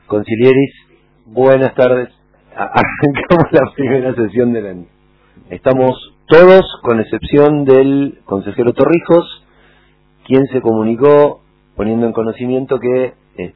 Consilieris, buenas tardes. Arrancamos la primera sesión del año. Estamos todos, con excepción del consejero Torrijos, quien se comunicó poniendo en conocimiento que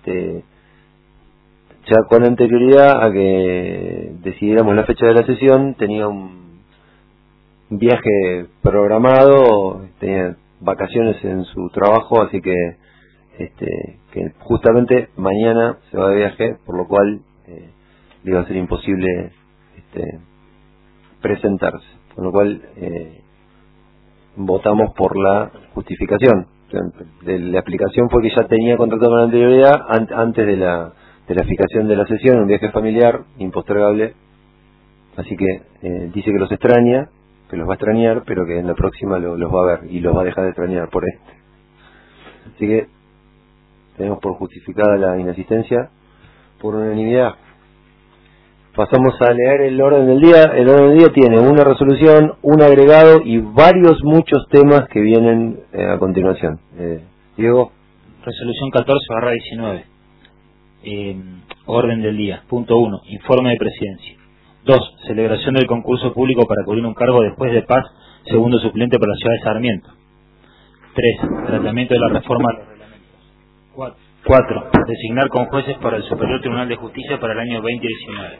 ya con anterioridad a que decidiéramos la fecha de la sesión tenía un viaje programado, tenía vacaciones en su trabajo, así que justamente mañana se va de viaje, por lo cual le iba a ser imposible presentarse, con lo cual votamos por la justificación. La explicación fue que ya tenía contratado con anterioridad antes de la fijación de la sesión, un viaje familiar impostergable, así que dice que los extraña, que los va a extrañar, pero que en la próxima los va a ver y los va a dejar de extrañar por Así que tenemos por justificada la inasistencia por unanimidad. Pasamos a leer el orden del día. El orden del día tiene una resolución, un agregado y muchos temas que vienen a continuación. Diego. Resolución 14/19. Orden del día. Punto 1. Informe de presidencia. 2. Celebración del concurso público para cubrir un cargo después de Paz, segundo suplente para la ciudad de Sarmiento. 3. Tratamiento de la reforma de los reglamentos. 4. Designar con jueces para el Superior Tribunal de Justicia para el año 2019.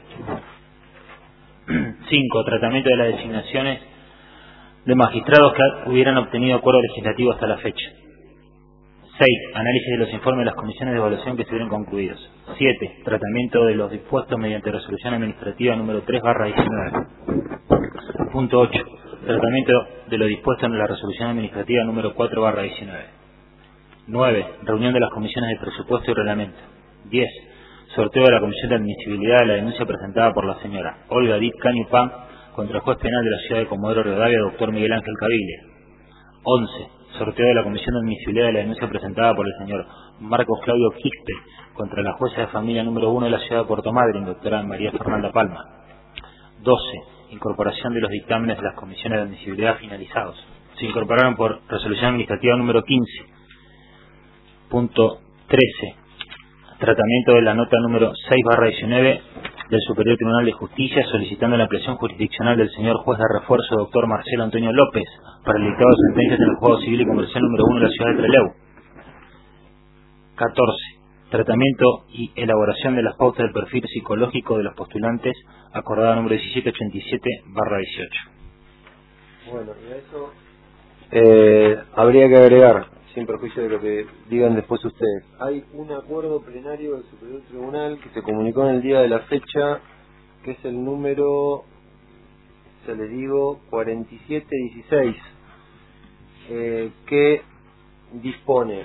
5. Tratamiento de las designaciones de magistrados que hubieran obtenido acuerdo legislativo hasta la fecha. 6. Análisis de los informes de las comisiones de evaluación que estuvieron concluidos. 7. Tratamiento de los dispuestos mediante resolución administrativa número 3/19. Punto 8. Tratamiento de lo dispuesto en la resolución administrativa número 4/19. 9. Reunión de las comisiones de presupuesto y reglamento. 10. Sorteo de la comisión de admisibilidad de la denuncia presentada por la señora Olga Dit Cañupán contra el juez penal de la ciudad de Comodoro Rivadavia, doctor Miguel Ángel Caviglia. 11. Sorteo de la comisión de admisibilidad de la denuncia presentada por el señor Marcos Claudio Quispe contra la jueza de familia número 1 de la ciudad de Puerto Madryn, doctora María Fernanda Palma. 12. Incorporación de los dictámenes de las comisiones de admisibilidad finalizados. Se incorporaron por resolución administrativa número 15. Punto 13. Tratamiento de la nota número 6/19 del Superior Tribunal de Justicia solicitando la ampliación jurisdiccional del señor juez de refuerzo doctor Marcelo Antonio López para el dictado de sentencias en el Juzgado Civil y Comercial número 1 de la ciudad de Trelew. 14. Tratamiento y elaboración de las pautas del perfil psicológico de los postulantes, acordada número 1787/18. Bueno, y a eso habría que agregar, sin perjuicio de lo que digan después ustedes, hay un acuerdo plenario del Superior Tribunal que se comunicó en el día de la fecha, que es el número, ya les digo, 4716, que dispone,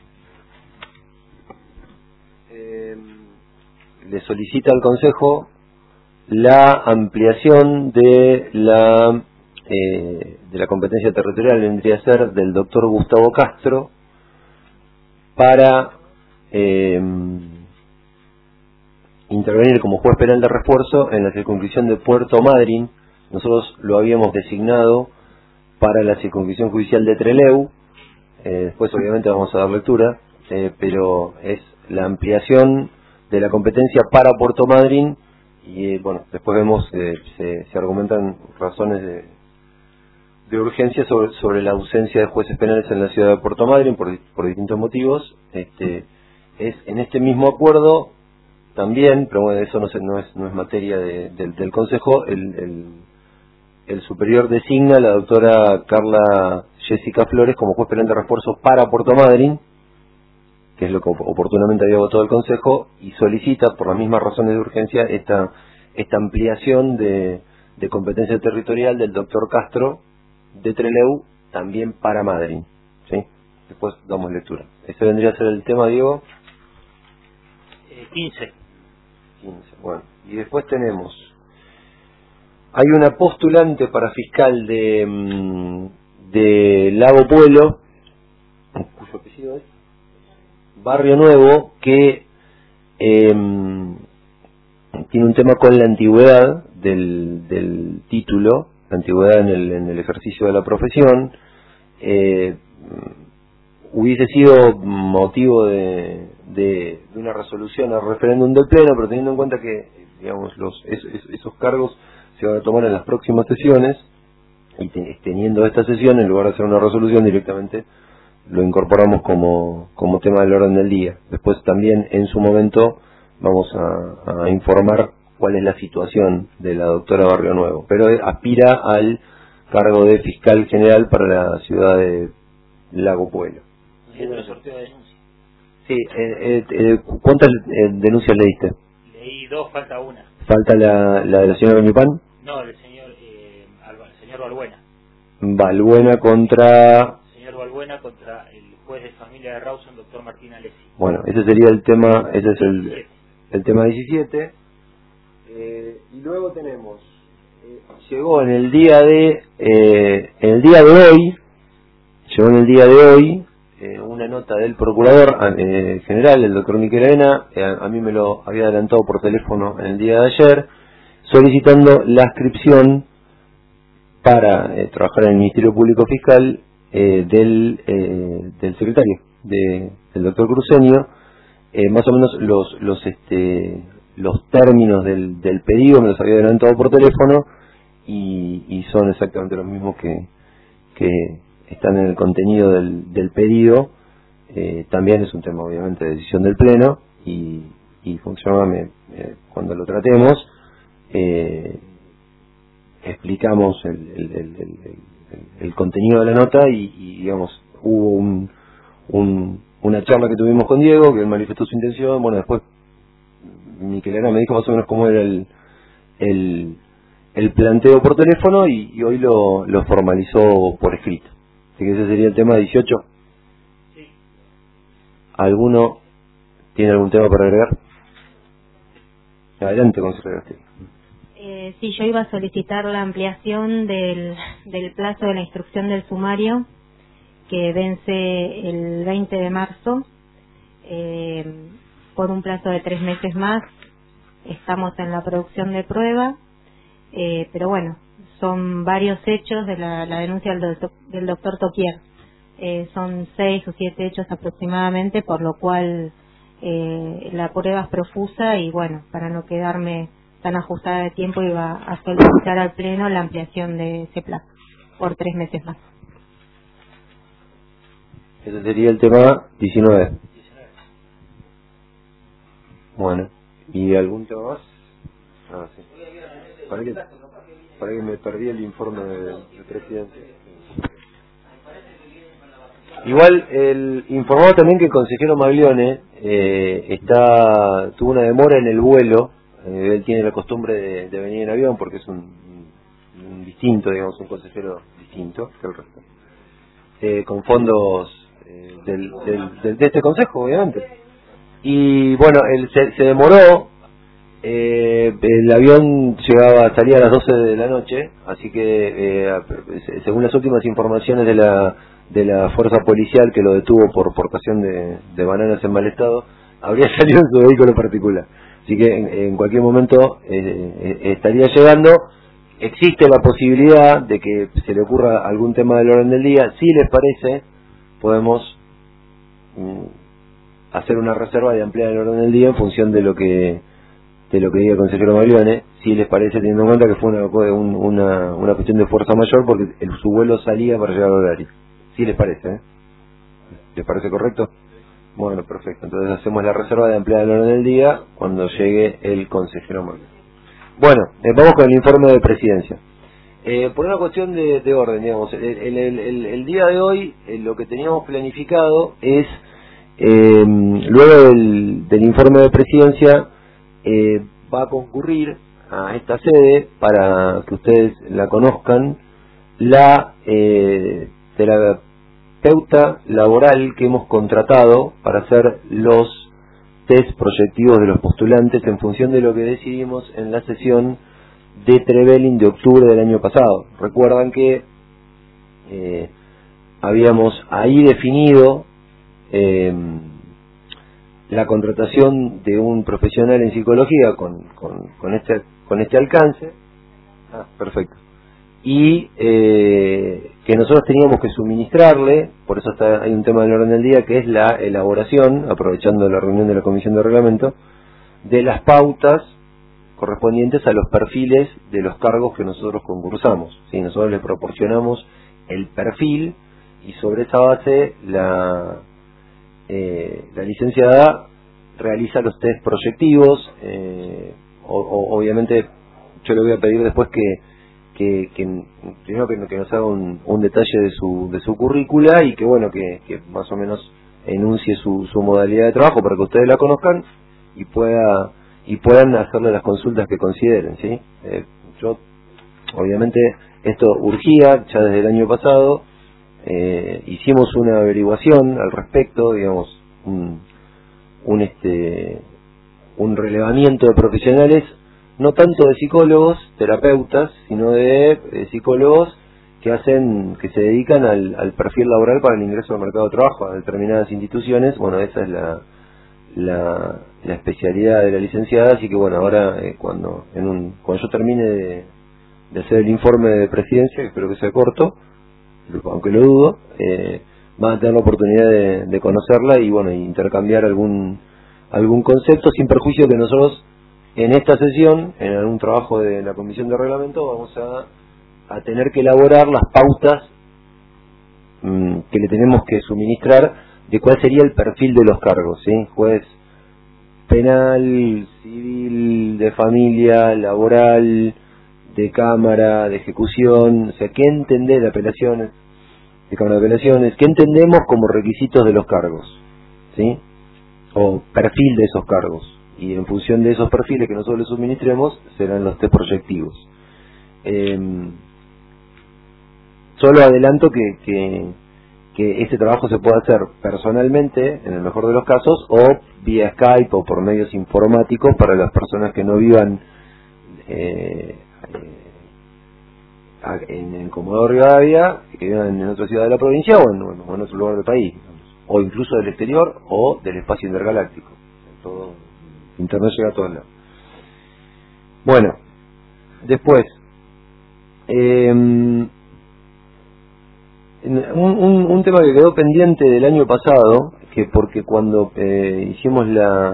le solicita al Consejo la ampliación de la competencia territorial, vendría a ser del doctor Gustavo Castro, para intervenir como juez penal de refuerzo en la circunscripción de Puerto Madryn. Nosotros lo habíamos designado para la circunscripción judicial de Trelew, después obviamente vamos a dar lectura, pero es la ampliación de la competencia para Puerto Madryn y bueno, después vemos, se argumentan razones de urgencia sobre la ausencia de jueces penales en la ciudad de Puerto Madryn por distintos motivos. Es en este mismo acuerdo también, pero bueno, eso no es materia del Consejo. El superior designa a la doctora Carla Jessica Flores como juez penal de refuerzo para Puerto Madryn, que es lo que oportunamente había votado el Consejo, y solicita por las mismas razones de urgencia esta ampliación de competencia territorial del doctor Castro de Trelew también para Madryn, ¿sí? Después damos lectura. Ese vendría a ser el tema, Diego. 15. Bueno, y después tenemos, hay una postulante para fiscal de Lago Pueblo, cuyo apellido es Barrio Nuevo, que tiene un tema con la antigüedad del título, la antigüedad en el ejercicio de la profesión, hubiese sido motivo de una resolución al referéndum del Pleno, pero teniendo en cuenta que, digamos, esos cargos se van a tomar en las próximas sesiones, y teniendo esta sesión, en lugar de hacer una resolución, directamente lo incorporamos como tema del orden del día. Después también, en su momento, vamos a informar cuál es la situación de la doctora Barrio Nuevo, pero aspira al cargo de fiscal general para la ciudad de Lago Pueblo. Haciendo el sorteo de denuncias. Sí, ¿cuántas denuncias le diste? Leí 2, falta una. ¿Falta la de la señora Beñupán? No, el señor Balbuena. Balbuena contra... Señor Balbuena contra el juez de familia de Rawson, doctor Martín Alessi. Bueno, ese sería el tema, ese es el tema 17. Y luego tenemos, llegó en el día de hoy, una nota del procurador general, el doctor Miquel Arena, a mí me lo había adelantado por teléfono en el día de ayer, solicitando la inscripción para trabajar en el Ministerio Público Fiscal del secretario, del doctor Cruceño. Más o menos los términos del pedido me los había adelantado por teléfono y son exactamente los mismos que están en el contenido del pedido. También es un tema obviamente de decisión del Pleno y funciona cuando lo tratemos explicamos el contenido de la nota y digamos hubo una charla que tuvimos con Diego, que él manifestó su intención. Bueno, después Miquel Arena me dijo más o menos cómo era el planteo por teléfono y hoy lo formalizó por escrito. Así que ese sería el tema 18. Sí. ¿Alguno tiene algún tema para agregar? Adelante, consejero Gastelum. Sí, yo iba a solicitar la ampliación del plazo de la instrucción del sumario, que vence el 20 de marzo, por un plazo de 3 meses más. Estamos en la producción de prueba, pero bueno, son varios hechos de la denuncia del doctor Toquier. Son 6 o 7 hechos aproximadamente, por lo cual la prueba es profusa y bueno, para no quedarme tan ajustada de tiempo, iba a solicitar al Pleno la ampliación de ese plazo por 3 meses más. Ese sería el tema 19. Bueno, ¿y algún tema más? Ah, sí. Para que me perdí el informe del presidente. Igual, informó también que el consejero Maglione tuvo una demora en el vuelo. Él tiene la costumbre de venir en avión porque es un distinto, digamos, un consejero distinto que el resto. Con fondos de este consejo, obviamente. Y bueno, él se demoró. El avión salía a las 12 de la noche, así que según las últimas informaciones de la fuerza policial que lo detuvo por portación de bananas en mal estado, habría salido en su vehículo particular. Así que en cualquier momento estaría llegando. Existe la posibilidad de que se le ocurra algún tema del orden del día. Si les parece, podemos hacer una reserva de ampliar el orden del día en función de lo que diga el consejero Maglione. Si les parece, teniendo en cuenta que fue una cuestión de fuerza mayor porque su vuelo salía para llegar al horario. Si les parece, ¿les parece correcto? Bueno, perfecto. Entonces hacemos la reserva de ampliar el orden del día cuando llegue el consejero Maglione. Bueno, vamos con el informe de presidencia. Por una cuestión de orden, digamos, el día de hoy lo que teníamos planificado es, luego del informe de presidencia, va a concurrir a esta sede, para que ustedes la conozcan, la terapeuta laboral que hemos contratado para hacer los test proyectivos de los postulantes en función de lo que decidimos en la sesión de Trevelin de octubre del año pasado. Recuerdan que habíamos ahí definido la contratación de un profesional en psicología con este alcance. Perfecto. y que nosotros teníamos que suministrarle, por eso hay un tema del orden del día, que es la elaboración, aprovechando la reunión de la Comisión de Reglamento, de las pautas correspondientes a los perfiles de los cargos que nosotros concursamos. ¿Sí? Nosotros le proporcionamos el perfil y sobre esa base la licenciada realiza los test proyectivos. Obviamente yo le voy a pedir después que primero que nos haga un detalle de su currícula y que bueno que más o menos enuncie su modalidad de trabajo para que ustedes la conozcan y puedan hacerle las consultas que consideren, ¿sí? Yo obviamente esto urgía ya desde el año pasado. Hicimos una averiguación al respecto, digamos un relevamiento de profesionales, no tanto de psicólogos, terapeutas, sino de psicólogos que se dedican al perfil laboral para el ingreso al mercado de trabajo a determinadas instituciones. Bueno, esa es la especialidad de la licenciada, así que bueno, ahora cuando yo termine de hacer el informe de presidencia, que espero que sea corto, aunque lo dudo, van a tener la oportunidad de conocerla y bueno, intercambiar algún concepto, sin perjuicio que nosotros en esta sesión, en algún trabajo de la Comisión de Reglamento, vamos a tener que elaborar las pautas que le tenemos que suministrar de cuál sería el perfil de los cargos, ¿sí? Juez penal, civil, de familia, laboral, de cámara, de ejecución, o sea, ¿qué entender de apelaciones, de cámara de apelaciones? ¿Qué entendemos como requisitos de los cargos? ¿Sí? O perfil de esos cargos. Y en función de esos perfiles que nosotros les suministremos, serán los test proyectivos. Solo adelanto que este trabajo se puede hacer personalmente, en el mejor de los casos, o vía Skype o por medios informáticos para las personas que no vivan en Comodoro Rivadavia, que vivan en otra ciudad de la provincia o en otro lugar del país, digamos, o incluso del exterior o del espacio intergaláctico. Todo, Internet llega a todos lados. Bueno, después un tema que quedó pendiente del año pasado, que porque cuando hicimos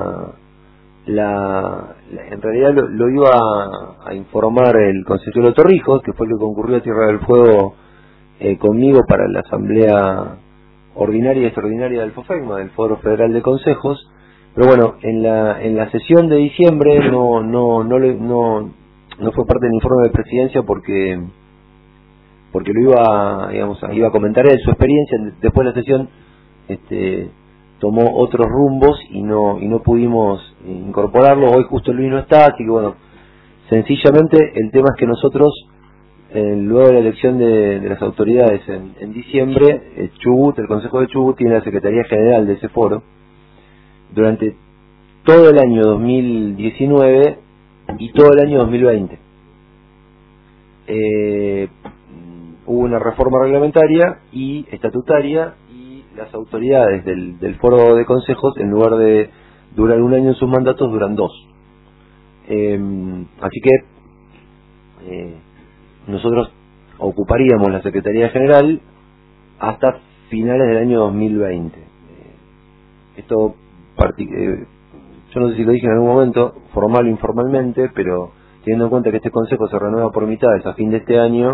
en realidad lo iba a informar el consejero Torrijos, que fue el que concurrió a Tierra del Fuego conmigo para la asamblea ordinaria y extraordinaria del FOFECMA, del Foro Federal de Consejos, pero bueno, en la sesión de diciembre no fue parte del informe de presidencia porque lo iba a comentar él su experiencia. Después de la sesión tomó otros rumbos y no pudimos incorporarlo. Hoy justo Luis no está, así que bueno, sencillamente el tema es que nosotros luego de la elección de las autoridades en diciembre, Chubut, el Consejo de Chubut tiene la Secretaría General de ese foro durante todo el año 2019 y todo el año 2020. Hubo una reforma reglamentaria y estatutaria y las autoridades del foro de consejos, en lugar de durar un año en sus mandatos, duran 2. Así que nosotros ocuparíamos la Secretaría General hasta finales del año 2020. Esto yo no sé si lo dije en algún momento, formal o informalmente, pero teniendo en cuenta que este consejo se renueva por mitades a fin de este año,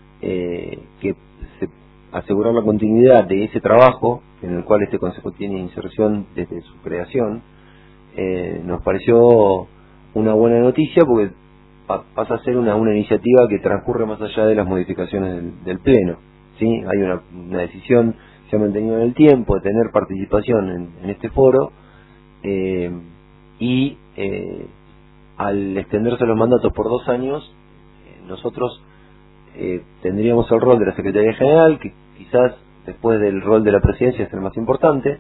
asegurar la continuidad de ese trabajo en el cual este consejo tiene inserción desde su creación, nos pareció una buena noticia porque pasa a ser una iniciativa que transcurre más allá de las modificaciones del Pleno, ¿sí? Hay una decisión que se ha mantenido en el tiempo de tener participación en este foro, y al extenderse los mandatos por 2 años, nosotros tendríamos el rol de la Secretaría General, que quizás después del rol de la presidencia es el más importante,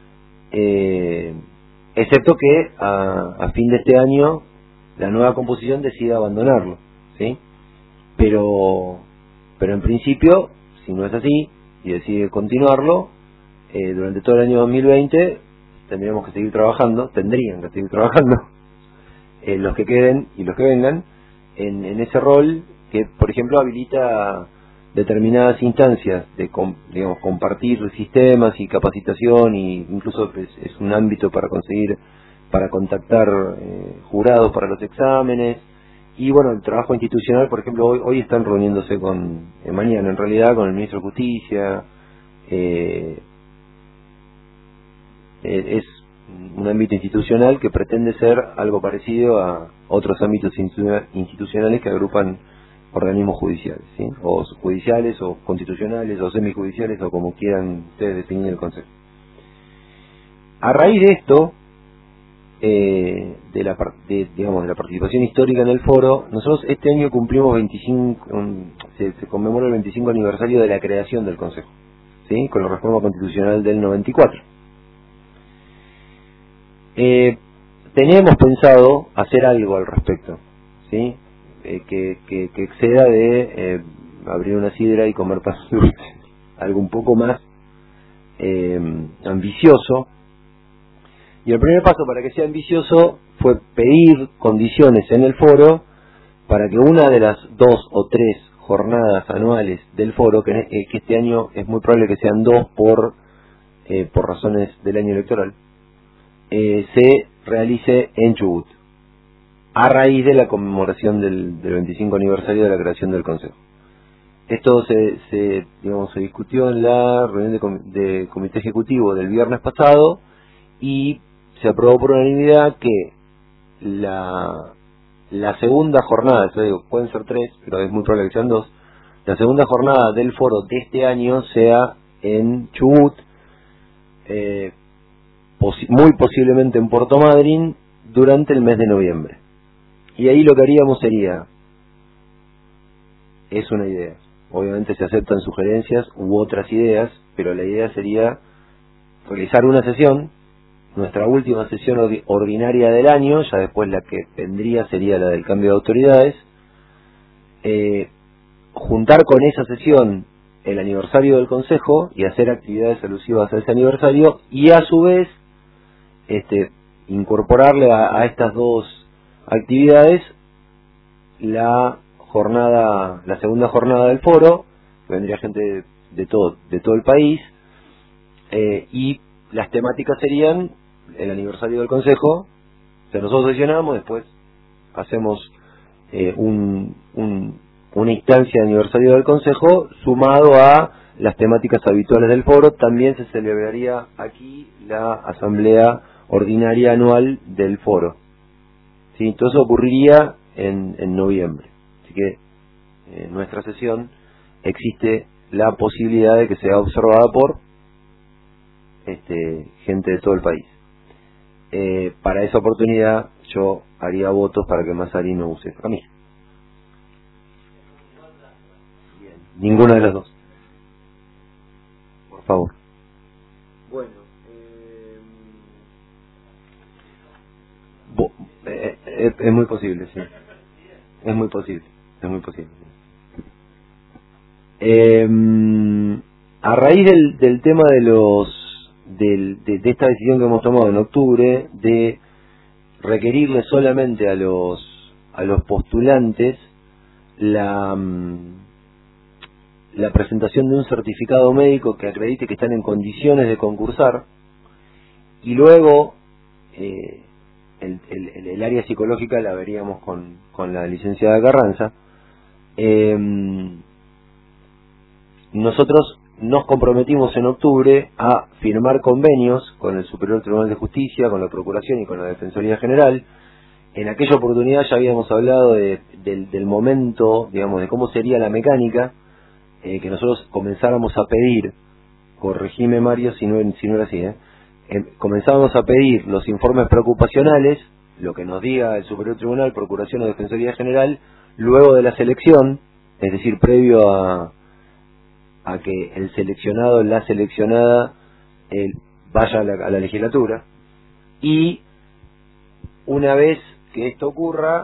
excepto que a fin de este año la nueva composición decida abandonarlo, ¿sí? Pero en principio, si no es así y decide continuarlo, durante todo el año 2020 tendrían que seguir trabajando los que queden y los que vengan en ese rol, que por ejemplo habilita determinadas instancias de digamos, compartir sistemas y capacitación, y incluso es un ámbito para contactar jurados para los exámenes. Y bueno, el trabajo institucional, por ejemplo, hoy están reuniéndose mañana en realidad, con el ministro de Justicia. Es un ámbito institucional que pretende ser algo parecido a otros ámbitos institucionales que agrupan organismos judiciales, ¿sí? O judiciales, o constitucionales, o semijudiciales, o como quieran ustedes definir el concepto. A raíz de esto, de la participación histórica en el foro, nosotros este año cumplimos se conmemora el 25 aniversario de la creación del Consejo, ¿sí? Con la reforma constitucional del 94. Teníamos pensado hacer algo al respecto, ¿sí? Que exceda de abrir una sidra y comer pan dulce, algo un poco más ambicioso. Y el primer paso para que sea ambicioso fue pedir condiciones en el foro para que una de las 2 o 3 jornadas anuales del foro, que este año es muy probable que sean 2 por razones del año electoral, se realice en Chubut, a raíz de la conmemoración del 25 aniversario de la creación del Consejo. Esto se discutió en la reunión de comité ejecutivo del viernes pasado, y se aprobó por unanimidad que la segunda jornada, pueden ser 3, pero es muy probable que sean 2, la segunda jornada del foro de este año sea en Chubut, muy posiblemente en Puerto Madryn, durante el mes de noviembre. Y ahí lo que haríamos sería, es una idea, obviamente se aceptan sugerencias u otras ideas, pero la idea sería realizar una sesión, nuestra última sesión ordinaria del año, ya después la que vendría sería la del cambio de autoridades, juntar con esa sesión el aniversario del Consejo y hacer actividades alusivas a ese aniversario, y a su vez incorporarle a estas 2 actividades la segunda jornada del foro, que vendría gente de todo el país, y las temáticas serían el aniversario del Consejo. O sea, nosotros sesionamos, después hacemos una instancia de aniversario del Consejo sumado a las temáticas habituales del foro. También se celebraría aquí la asamblea ordinaria anual del foro, ¿sí? Todo eso ocurriría en noviembre. Así que en nuestra sesión existe la posibilidad de que sea observada por gente de todo el país. Para esa oportunidad yo haría votos para que Mazari no use esa camisa. Ninguna de las 2. Por favor. Bueno, es muy posible, sí. Es muy posible. A raíz del tema de esta decisión que hemos tomado en octubre, de requerirle solamente a los postulantes la presentación de un certificado médico que acredite que están en condiciones de concursar, y luego el área psicológica la veríamos con la licenciada Carranza. Nosotros nos comprometimos en octubre a firmar convenios con el Superior Tribunal de Justicia, con la Procuración y con la Defensoría General. En aquella oportunidad ya habíamos hablado del momento, digamos, de cómo sería la mecánica, que nosotros comenzáramos a pedir, corregime Mario si no era así, comenzábamos a pedir los informes preocupacionales, lo que nos diga el Superior Tribunal, Procuración o Defensoría General, luego de la selección, es decir, previo a que el seleccionado, la seleccionada, vaya a la legislatura. Y una vez que esto ocurra,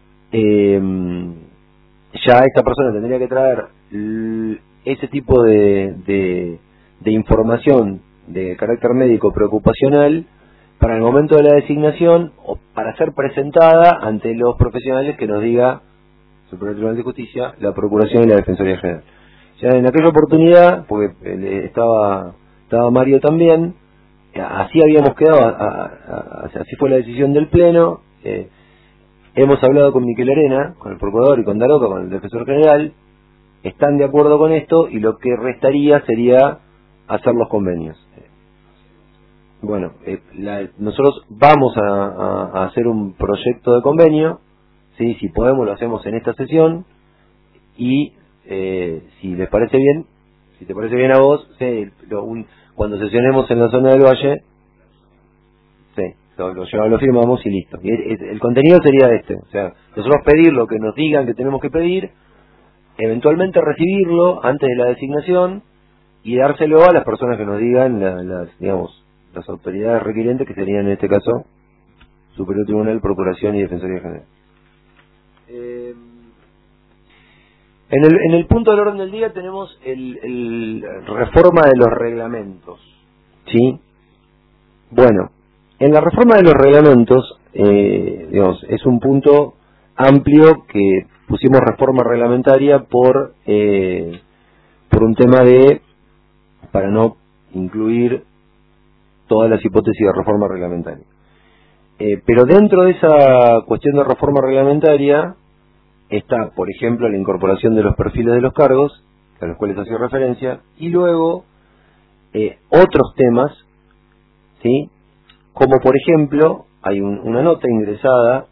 ya esta persona tendría que traer ese tipo de información de carácter médico preocupacional para el momento de la designación, o para ser presentada ante los profesionales que nos diga Superior Tribunal de Justicia, la Procuración y la Defensoría General. Ya en aquella oportunidad, porque estaba Mario también, así habíamos quedado, así fue la decisión del Pleno. Hemos hablado con Miquel Arena, con el Procurador, y con Daroca, con el Defensor General, están de acuerdo con esto, y lo que restaría sería hacer los convenios. Bueno, nosotros vamos a hacer un proyecto de convenio, ¿sí? Si podemos lo hacemos en esta sesión, y si les parece bien, si te parece bien a vos, ¿sí? Cuando sesionemos en la zona del Valle, sí, lo firmamos y listo. Y el contenido sería este, o sea, nosotros pedir lo que nos digan que tenemos que pedir, eventualmente recibirlo antes de la designación y dárselo a las personas que nos digan las autoridades requirientes, que serían en este caso Superior Tribunal, Procuración y Defensoría General. En el punto del orden del día tenemos el reforma de los reglamentos, ¿sí? Bueno, en la reforma de los reglamentos, es un punto amplio que pusimos reforma reglamentaria por un tema para no incluir todas las hipótesis de reforma reglamentaria. Pero dentro de esa cuestión de reforma reglamentaria está, por ejemplo, la incorporación de los perfiles de los cargos, a los cuales hacía referencia, y luego otros temas, ¿sí? Como por ejemplo, hay una nota ingresada,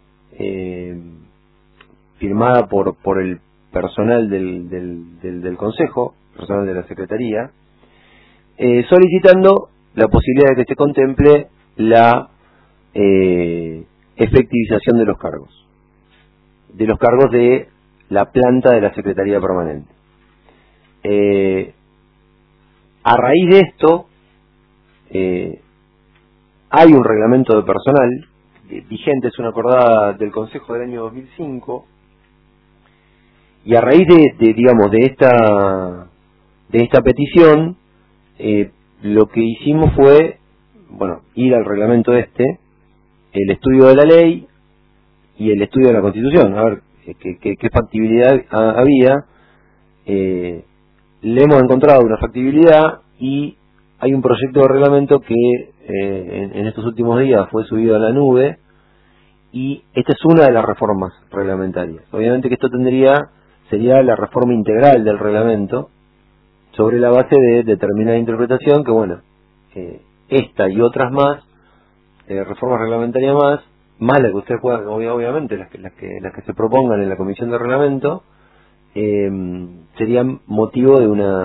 firmada por el personal del Consejo, personal de la Secretaría, solicitando la posibilidad de que se contemple la efectivización de los cargos de la planta de la Secretaría Permanente. A raíz de esto, hay un reglamento de personal vigente, es una acordada del Consejo del año 2005, y a raíz de esta petición, lo que hicimos fue, ir al reglamento el estudio de la ley y el estudio de la Constitución, a ver qué factibilidad había. Le hemos encontrado una factibilidad, y hay un proyecto de reglamento que en estos últimos días fue subido a la nube, y esta es una de las reformas reglamentarias. Obviamente que esto sería la reforma integral del reglamento, sobre la base de determinada interpretación, que esta y otras más, reformas reglamentarias más las que ustedes puedan, obviamente las que se propongan en la comisión de reglamento, serían motivo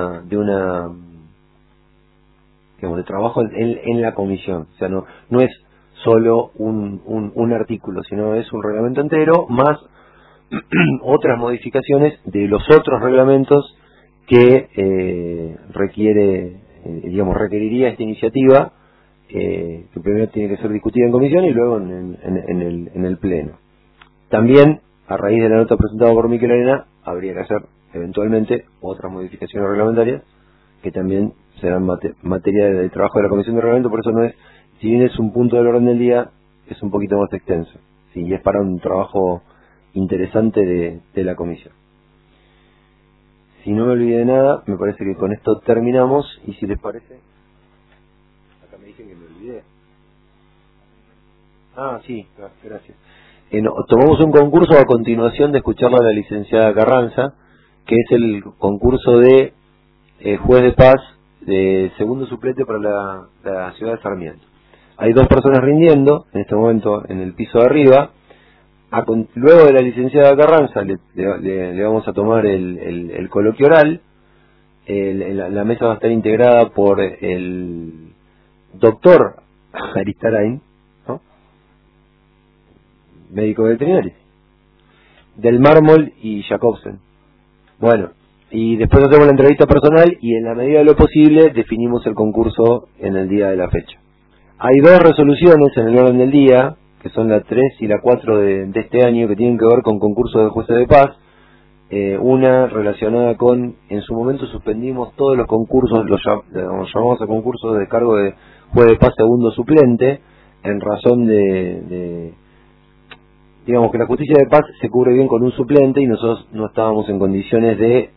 de trabajo en la comisión. O sea, no es solo un artículo, sino es un reglamento entero, más otras modificaciones de los otros reglamentos que requeriría esta iniciativa, que primero tiene que ser discutida en comisión y luego en el Pleno. También, a raíz de la nota presentada por Miquel Arena, habría que hacer eventualmente otras modificaciones reglamentarias que también serán materia del trabajo de la comisión de reglamento. Por eso si bien es un punto del orden del día, es un poquito más extenso, ¿sí? Y es para un trabajo interesante de la comisión. Si no me olvidé de nada, me parece que con esto terminamos, y si les parece, acá me dicen que me olvidé. Sí, gracias. Tomamos un concurso a continuación de escucharla a la licenciada Carranza, que es el concurso de juez de paz de segundo suplente para la ciudad de Sarmiento. Hay 2 personas rindiendo en este momento en el piso de arriba. Luego de la licenciada Carranza le vamos a tomar el coloquio oral. La mesa va a estar integrada por el doctor Aristarain, ¿no? Médico veterinario, Del Mármol y Jacobsen. Bueno, y después hacemos la entrevista personal, y en la medida de lo posible definimos el concurso en el día de la fecha. Hay 2 resoluciones en el orden del día, que son la 3 y la 4 de este año, que tienen que ver con concursos de jueces de paz. Una relacionada con, en su momento suspendimos todos los concursos, los llamamos a concursos de cargo de juez de paz segundo suplente, en razón de digamos que la justicia de paz se cubre bien con un suplente y nosotros no estábamos en condiciones de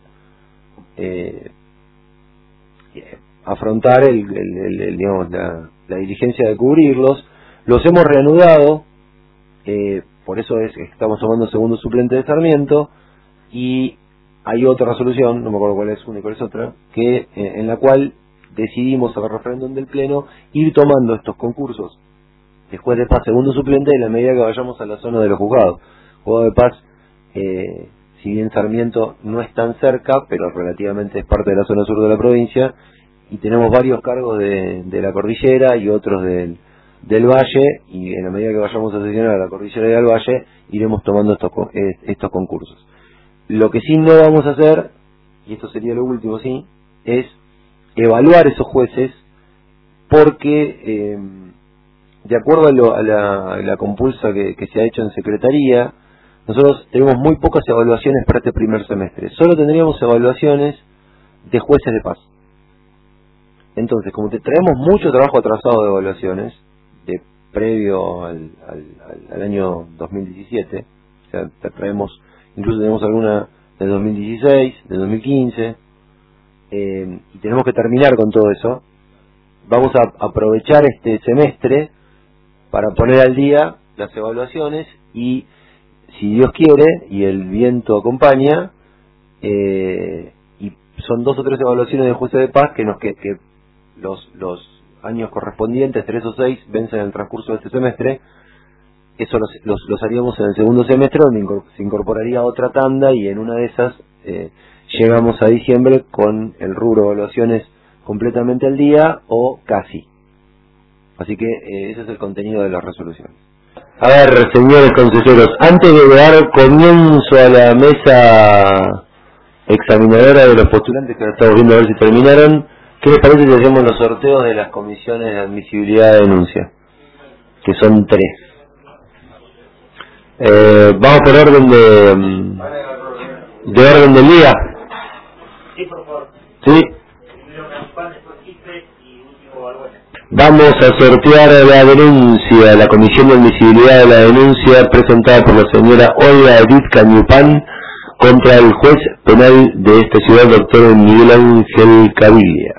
afrontar digamos, la diligencia de cubrirlos. Los hemos reanudado, por eso estamos tomando segundo suplente de Sarmiento, y hay otra resolución, no me acuerdo cuál es una y cuál es otra, que en la cual decidimos al referéndum del Pleno ir tomando estos concursos de juez de paz segundo suplente en la medida que vayamos a la zona de los juzgados. Juzgado de paz, si bien Sarmiento no es tan cerca, pero relativamente es parte de la zona sur de la provincia, y tenemos varios cargos de la cordillera y otros del valle, y en la medida que vayamos a sesionar a la cordillera y al valle, iremos tomando estos concursos. Lo que sí no vamos a hacer, y esto sería lo último, sí, es evaluar esos jueces, porque de acuerdo a la compulsa que se ha hecho en Secretaría, nosotros tenemos muy pocas evaluaciones para este primer semestre. Solo tendríamos evaluaciones de jueces de paz. Entonces, como traemos mucho trabajo atrasado de evaluaciones, de previo al año 2017, o sea, incluso tenemos alguna de 2016, de 2015, y tenemos que terminar con todo eso. Vamos a aprovechar este semestre para poner al día las evaluaciones y, si Dios quiere y el viento acompaña, y son 2 o 3 evaluaciones de jueces de paz que los años correspondientes, 3 o 6, vencen en el transcurso de este semestre. Eso los haríamos en el segundo semestre, donde se incorporaría otra tanda, y en una de esas llegamos a diciembre con el rubro de evaluaciones completamente al día o casi. Así que ese es el contenido de la resolución. A ver, señores consejeros, antes de dar comienzo a la mesa examinadora de los postulantes, que ahora estamos viendo a ver si terminaron, ¿qué les parece si hacemos los sorteos de las comisiones de admisibilidad de denuncia? Que son 3. Vamos por orden de orden del día. Sí, por favor. Sí. Vamos a sortear la denuncia, la comisión de admisibilidad de la denuncia presentada por la señora Olga Edith Cañupán contra el juez penal de esta ciudad, doctor Miguel Ángel Caviglia.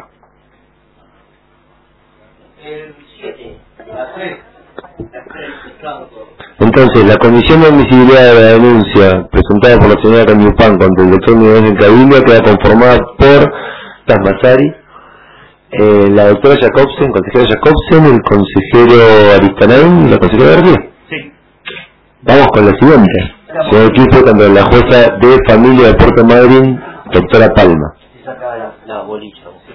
El 7, la 3. Entonces, la comisión de admisibilidad de la denuncia presentada por la señora Cañupán contra el doctor Miguel Ángel Caviglia queda conformada por Las Masari, la doctora Jacobsen, consejera Jacobsen, el consejero Aristanain y la consejera García. Sí. Vamos con la siguiente. Señor equipo contra la jueza de familia de Puerto Madryn, doctora Palma. Se saca la bolilla, sí.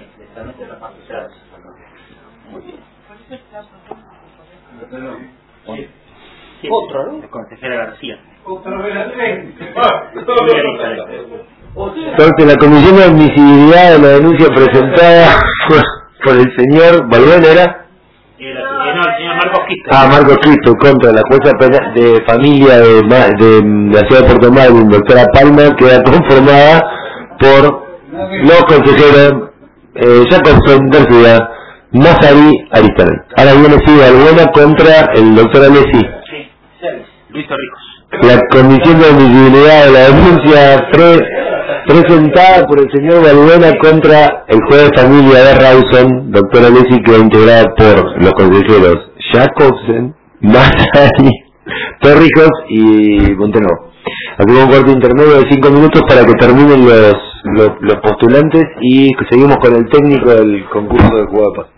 Sí. Otro, ¿no? La consejera García. Entonces, la comisión de admisibilidad de la denuncia presentada por el señor Balbuena era... No, el señor Marcos Quito. Marcos Quito, contra la jueza de familia de la ciudad de Puerto Madryn, doctora Palma, queda conformada por los consejeros Jacobson, García, Masari, Aristanain. Ahora viene Balbuena contra el doctor Alessi. Sí, Luis Torrijos. La comisión de admisibilidad de la denuncia presentada por el señor Balbuena contra el juez de familia de Rawson, doctor Alessi, queda integrada por los consejeros Jacobsen, Masari, Torrijos y Montenegro. Hacemos un corte intermedio de 5 minutos para que terminen los postulantes y seguimos con el técnico del concurso de juego de paz.